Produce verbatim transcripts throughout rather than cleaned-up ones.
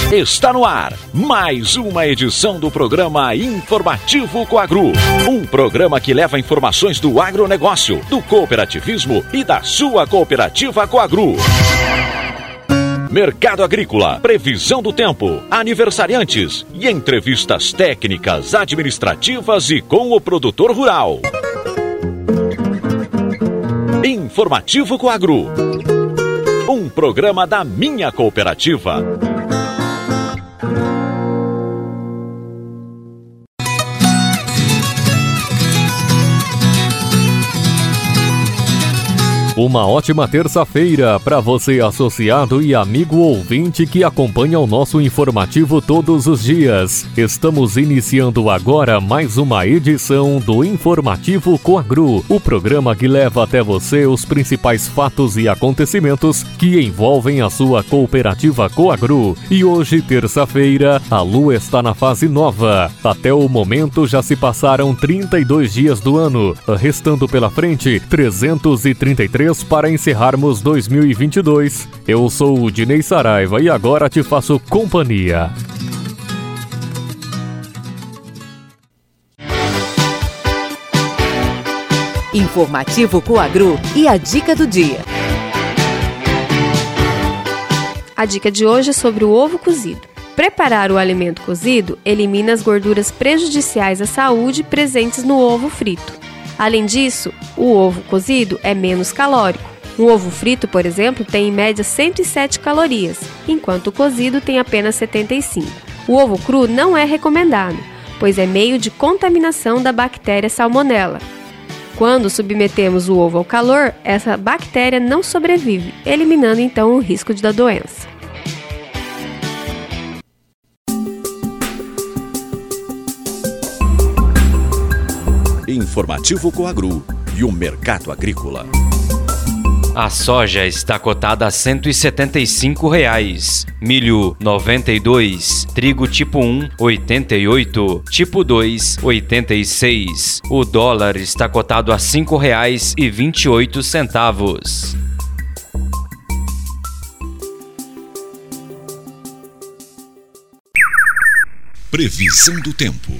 Está no ar mais uma edição do programa Informativo Coagro. Um programa que leva informações do agronegócio, do cooperativismo e da sua cooperativa Coagro. Mercado agrícola, previsão do tempo, aniversariantes e entrevistas técnicas, administrativas e com o produtor rural. Informativo Coagro. Um programa da minha cooperativa. Uma ótima terça-feira para você, associado e amigo ouvinte que acompanha o nosso informativo todos os dias. Estamos iniciando agora mais uma edição do Informativo Coagro, o programa que leva até você os principais fatos e acontecimentos que envolvem a sua cooperativa Coagro. E hoje, terça-feira, a lua está na fase nova. Até o momento já se passaram trinta e dois dias do ano, restando pela frente trezentos e trinta e três para encerrarmos dois mil e vinte e dois. Eu sou o Dinei Saraiva e agora te faço companhia. Informativo Coagro e a dica do dia. A dica de hoje é sobre o ovo cozido. Preparar o alimento cozido elimina as gorduras prejudiciais à saúde presentes no ovo frito. Além disso, o ovo cozido é menos calórico. Um ovo frito, por exemplo, tem em média cento e sete calorias, enquanto o cozido tem apenas setenta e cinco. O ovo cru não é recomendado, pois é meio de contaminação da bactéria Salmonella. Quando submetemos o ovo ao calor, essa bactéria não sobrevive, eliminando então o risco da doença. Informativo Coagro e o mercado agrícola. A soja está cotada a cento e setenta e cinco reais, milho noventa e dois, trigo tipo um oitenta e oito, tipo dois oitenta e seis. O dólar está cotado a cinco reais e vinte e oito centavos. Previsão do tempo.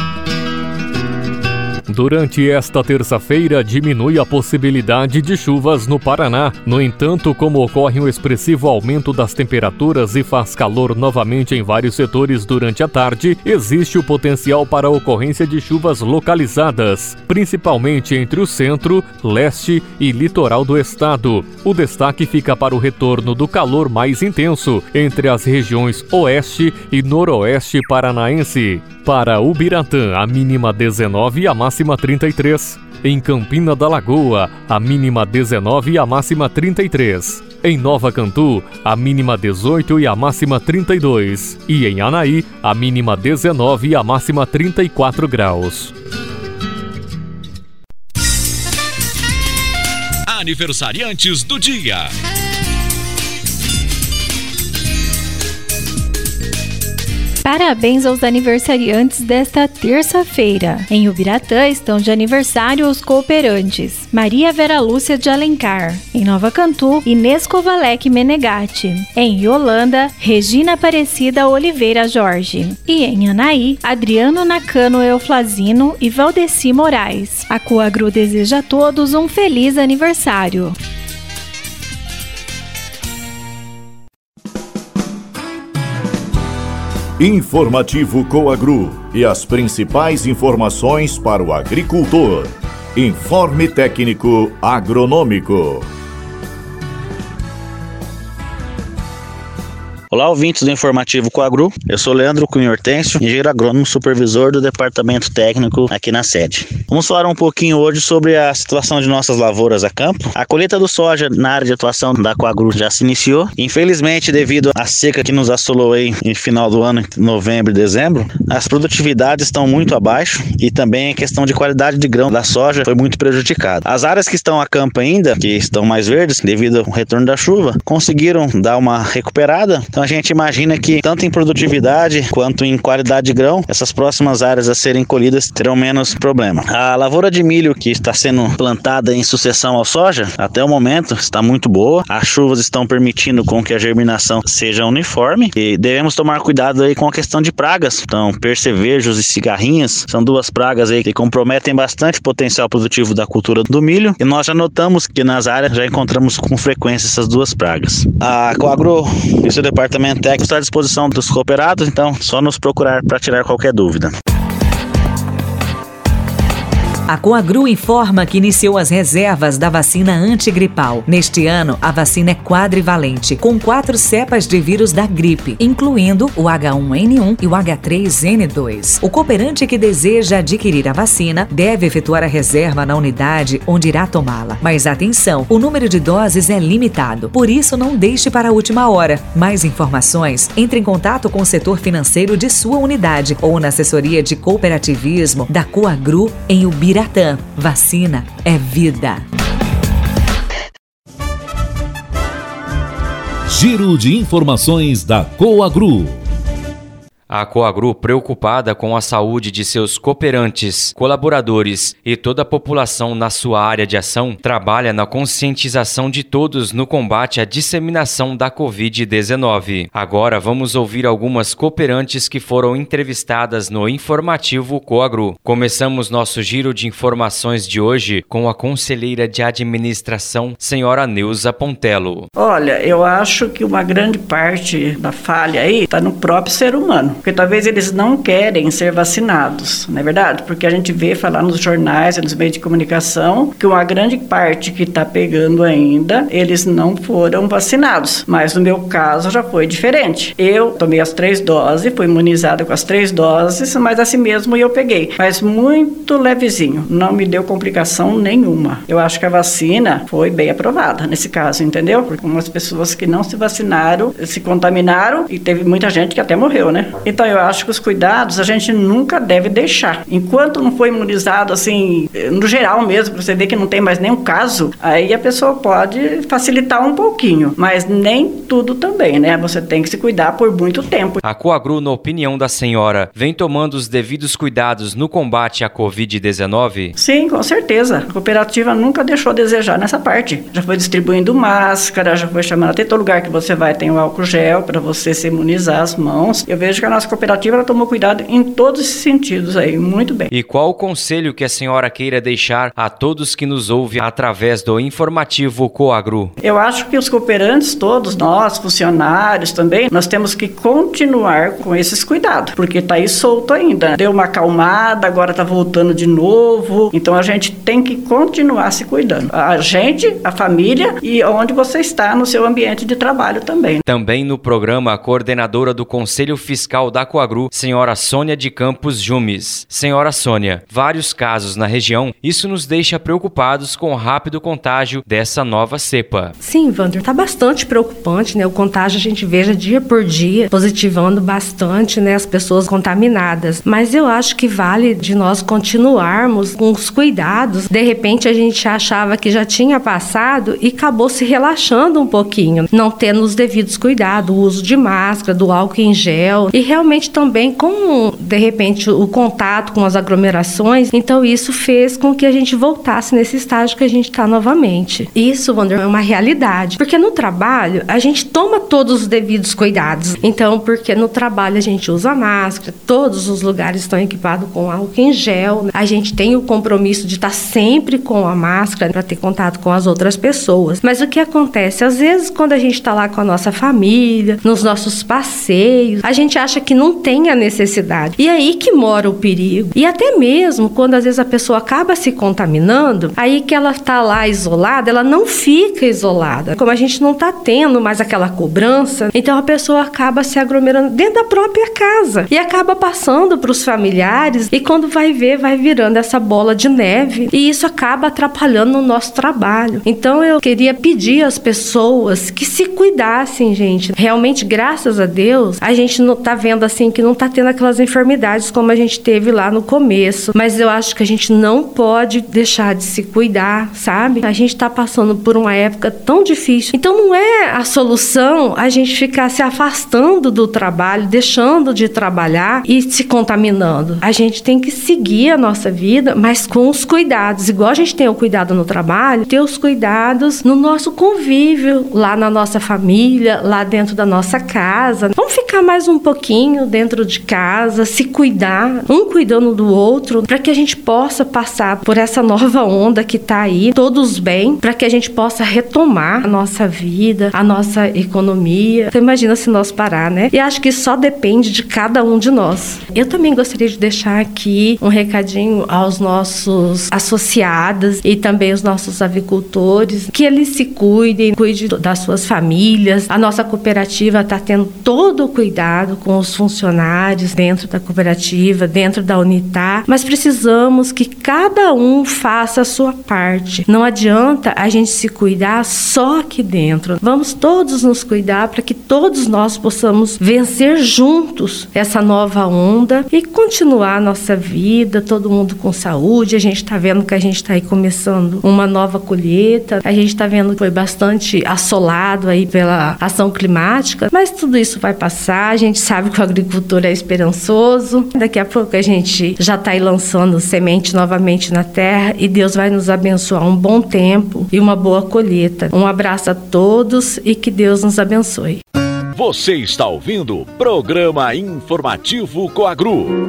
Durante esta terça-feira, diminui a possibilidade de chuvas no Paraná. No entanto, como ocorre um expressivo aumento das temperaturas e faz calor novamente em vários setores durante a tarde, existe o potencial para a ocorrência de chuvas localizadas, principalmente entre o centro, leste e litoral do estado. O destaque fica para o retorno do calor mais intenso entre as regiões oeste e noroeste paranaense. Para Ubiratã, a mínima dezenove e a máxima trinta e três. Em Campina da Lagoa, a mínima dezenove e a máxima trinta e três. Em Nova Cantu, a mínima dezoito e a máxima trinta e dois. E em Anaí, a mínima dezenove e a máxima trinta e quatro graus. Aniversariantes do dia. Parabéns aos aniversariantes desta terça-feira. Em Ubiratã estão de aniversário os cooperantes Maria Vera Lúcia de Alencar. Em Nova Cantu, Inês Kovalek Menegatti. Em Yolanda, Regina Aparecida Oliveira Jorge. E em Anaí, Adriano Nakano Euflazino e Valdeci Moraes. A Coagro deseja a todos um feliz aniversário. Informativo Coagro e as principais informações para o agricultor. Informe técnico agronômico. Olá, ouvintes do Informativo Coagro. Eu sou Leandro Cunha Hortêncio, engenheiro agrônomo, supervisor do departamento técnico aqui na sede. Vamos falar um pouquinho hoje sobre a situação de nossas lavouras a campo. A colheita do soja na área de atuação da Coagro já se iniciou. Infelizmente, devido à seca que nos assolou aí em final do ano, em novembro e dezembro, as produtividades estão muito abaixo e também a questão de qualidade de grão da soja foi muito prejudicada. As áreas que estão a campo ainda, que estão mais verdes, devido ao retorno da chuva, conseguiram dar uma recuperada. Então a gente imagina que tanto em produtividade quanto em qualidade de grão, essas próximas áreas a serem colhidas terão menos problema. A lavoura de milho que está sendo plantada em sucessão ao soja, até o momento está muito boa. As chuvas estão permitindo com que a germinação seja uniforme e devemos tomar cuidado aí com a questão de pragas. Então, percevejos e cigarrinhas são duas pragas aí que comprometem bastante o potencial produtivo da cultura do milho e nós já notamos que nas áreas já encontramos com frequência essas duas pragas. A Coagro e o seu departamento técnico está à disposição dos cooperados, então só nos procurar para tirar qualquer dúvida. A Coagro informa que iniciou as reservas da vacina antigripal. Neste ano, a vacina é quadrivalente, com quatro cepas de vírus da gripe, incluindo o H um N um e o H três N dois. O cooperante que deseja adquirir a vacina deve efetuar a reserva na unidade onde irá tomá-la. Mas atenção, o número de doses é limitado, por isso não deixe para a última hora. Mais informações, entre em contato com o setor financeiro de sua unidade ou na assessoria de cooperativismo da Coagro em Ubiratã. Vacina é vida. Giro de informações da Coagro. A Coagro, preocupada com a saúde de seus cooperantes, colaboradores e toda a população na sua área de ação, trabalha na conscientização de todos no combate à disseminação da covid dezenove. Agora vamos ouvir algumas cooperantes que foram entrevistadas no informativo Coagro. Começamos nosso giro de informações de hoje com a conselheira de administração, senhora Neuza Pontello. Olha, eu acho que uma grande parte da falha aí está no próprio ser humano. Porque talvez eles não querem ser vacinados, não é verdade? Porque a gente vê falar nos jornais e nos meios de comunicação que uma grande parte que está pegando ainda, eles não foram vacinados. Mas no meu caso já foi diferente. Eu tomei as três doses, fui imunizada com as três doses, mas assim mesmo eu peguei. Mas muito levezinho, não me deu complicação nenhuma. Eu acho que a vacina foi bem aprovada nesse caso, entendeu? Porque umas pessoas que não se vacinaram, se contaminaram e teve muita gente que até morreu, né? Então, eu acho que os cuidados a gente nunca deve deixar. Enquanto não for imunizado, assim, no geral mesmo, para você ver que não tem mais nenhum caso, aí a pessoa pode facilitar um pouquinho, mas nem tudo também, né? Você tem que se cuidar por muito tempo. A Coagro, na opinião da senhora, vem tomando os devidos cuidados no combate à covid dezenove? Sim, com certeza. A cooperativa nunca deixou a desejar nessa parte. Já foi distribuindo máscara, já foi chamando até todo lugar que você vai, tem o álcool gel para você se imunizar as mãos. Eu vejo que a nossa cooperativa ela tomou cuidado em todos esses sentidos aí, muito bem. E qual o conselho que a senhora queira deixar a todos que nos ouvem através do informativo Coagro? Eu acho que os cooperantes, todos nós, funcionários também, nós temos que continuar com esses cuidados, porque tá aí solto ainda. Deu uma acalmada, agora tá voltando de novo, então a gente tem que continuar se cuidando. A gente, a família e onde você está no seu ambiente de trabalho também. Também no programa, a coordenadora do Conselho Fiscal da Coagro, senhora Sônia de Campos Jumes. Senhora Sônia, vários casos na região, isso nos deixa preocupados com o rápido contágio dessa nova cepa. Sim, Wander, tá bastante preocupante, né? O contágio a gente veja dia por dia, positivando bastante, né, as pessoas contaminadas. Mas eu acho que vale de nós continuarmos com os cuidados. De repente a gente achava que já tinha passado e acabou se relaxando um pouquinho, não tendo os devidos cuidados, o uso de máscara, do álcool em gel e realmente também com, de repente, o contato com as aglomerações. Então isso fez com que a gente voltasse nesse estágio que a gente está novamente. Isso, Wander, é uma realidade. Porque no trabalho, a gente toma todos os devidos cuidados. Então, porque no trabalho a gente usa máscara, todos os lugares estão equipados com álcool em gel. A gente tem o compromisso de estar sempre com a máscara para ter contato com as outras pessoas. Mas o que acontece? Às vezes, quando a gente está lá com a nossa família, nos nossos passeios, a gente acha que não tem a necessidade. E aí que mora o perigo. E até mesmo quando às vezes a pessoa acaba se contaminando, aí que ela está lá isolada, ela não fica isolada. Como a gente não está tendo mais aquela cobrança, então a pessoa acaba se aglomerando dentro da própria casa e acaba passando para os familiares e quando vai ver, vai virando essa bola de neve e isso acaba atrapalhando o nosso trabalho. Então eu queria pedir às pessoas que se cuidassem, gente. Realmente, graças a Deus, a gente não está vendo vendo assim que não tá tendo aquelas enfermidades como a gente teve lá no começo, mas eu acho que a gente não pode deixar de se cuidar, sabe? A gente tá passando por uma época tão difícil, então não é a solução a gente ficar se afastando do trabalho, deixando de trabalhar e se contaminando. A gente tem que seguir a nossa vida, mas com os cuidados, igual a gente tem o cuidado no trabalho, ter os cuidados no nosso convívio, lá na nossa família, lá dentro da nossa casa. Vamos ficar mais um pouquinho dentro de casa, se cuidar, um cuidando do outro, para que a gente possa passar por essa nova onda que está aí, todos bem, para que a gente possa retomar a nossa vida, a nossa economia. Você imagina se nós parar, né? E acho que só depende de cada um de nós. Eu também gostaria de deixar aqui um recadinho aos nossos associados e também os nossos avicultores, que eles se cuidem, cuidem das suas famílias. A nossa cooperativa está tendo todo o cuidado com os funcionários dentro da cooperativa, dentro da Unitar, mas precisamos que cada um faça a sua parte. Não adianta a gente se cuidar só aqui dentro. Vamos todos nos cuidar para que todos nós possamos vencer juntos essa nova onda e continuar a nossa vida, todo mundo com saúde. A gente está vendo que a gente está aí começando uma nova colheita, a gente está vendo que foi bastante assolado aí pela ação climática, mas tudo isso vai passar. A gente sabe que o agricultor é esperançoso. Daqui a pouco a gente já está aí lançando semente novamente na terra e Deus vai nos abençoar um bom tempo e uma boa colheita. Um abraço a todos e que Deus nos abençoe. Você está ouvindo o Programa Informativo Coagru.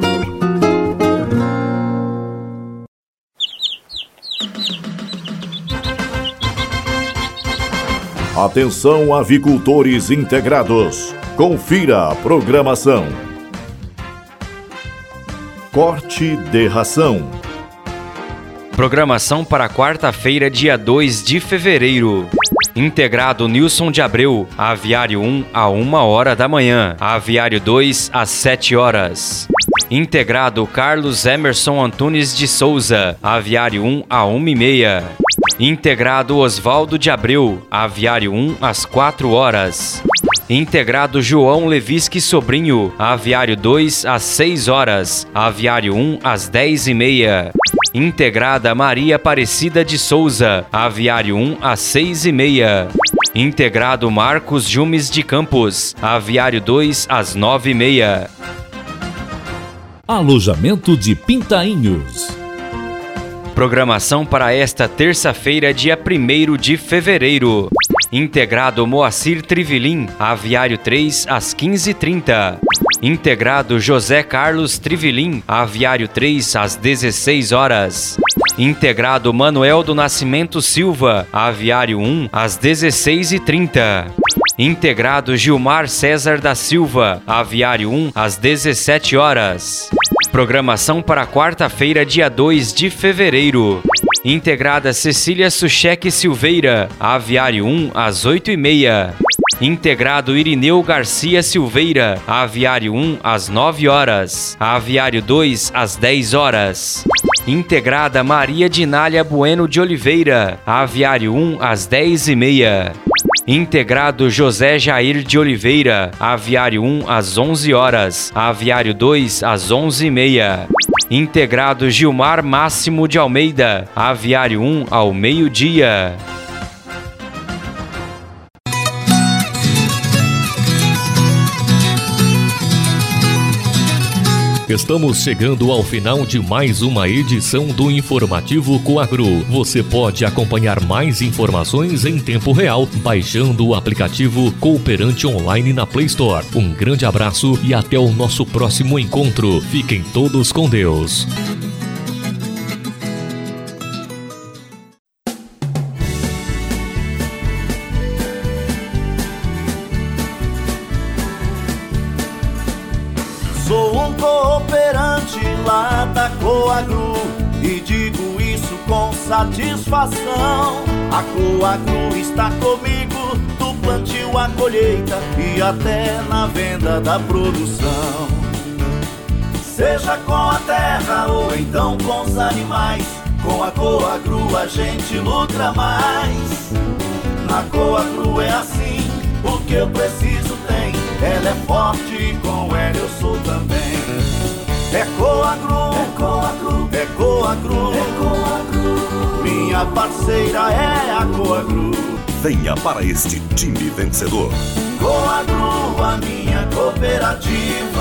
Atenção, avicultores integrados. Confira a programação. Corte de ração. Programação para quarta-feira, dia dois de fevereiro. Integrado Nilson de Abreu, Aviário um a uma hora da manhã, Aviário dois às sete horas. Integrado Carlos Emerson Antunes de Souza, Aviário um a uma e meia. Integrado Osvaldo de Abreu, Aviário um às quatro horas. Integrado João Levisque Sobrinho, Aviário dois às seis horas, Aviário um às dez e meia. Integrada Maria Aparecida de Souza, Aviário um às seis e meia. Integrado Marcos Jumes de Campos, Aviário dois às nove e meia. Alojamento de Pintainhos. Programação para esta terça-feira, dia primeiro de fevereiro. Integrado Moacir Trivilim, Aviário três às quinze e trinta. Integrado José Carlos Trivilim, Aviário três às dezesseis horas. Integrado Manuel do Nascimento Silva, Aviário um às dezesseis e trinta. Integrado Gilmar César da Silva, Aviário um às dezessete horas. Programação para quarta-feira, dia dois de fevereiro. Integrada Cecília Sucheque Silveira, Aviário um às oito e meia. Integrado Irineu Garcia Silveira, Aviário um às nove horas, Aviário dois às dez horas. Integrada Maria Dinália Bueno de Oliveira, Aviário um às dez e meia. Integrado José Jair de Oliveira, Aviário um às onze horas, Aviário dois às onze e meia. Integrado Gilmar Máximo de Almeida, Aviário um ao meio-dia. Estamos chegando ao final de mais uma edição do Informativo Coagru. Você pode acompanhar mais informações em tempo real baixando o aplicativo Cooperante Online na Play Store. Um grande abraço e até o nosso próximo encontro. Fiquem todos com Deus. Sou um cooperante lá da Coagru e digo isso com satisfação. A Coagru está comigo do plantio à colheita e até na venda da produção. Seja com a terra ou então com os animais, com a Coagru a gente lucra mais. Na Coagru é assim, o que eu preciso tem. ela é forte, com ela eu sou também. É Coagro, é Coagro, é Coagro, é Coagro. Minha parceira é a Coagro. Venha para este time vencedor. Coagro, a minha cooperativa.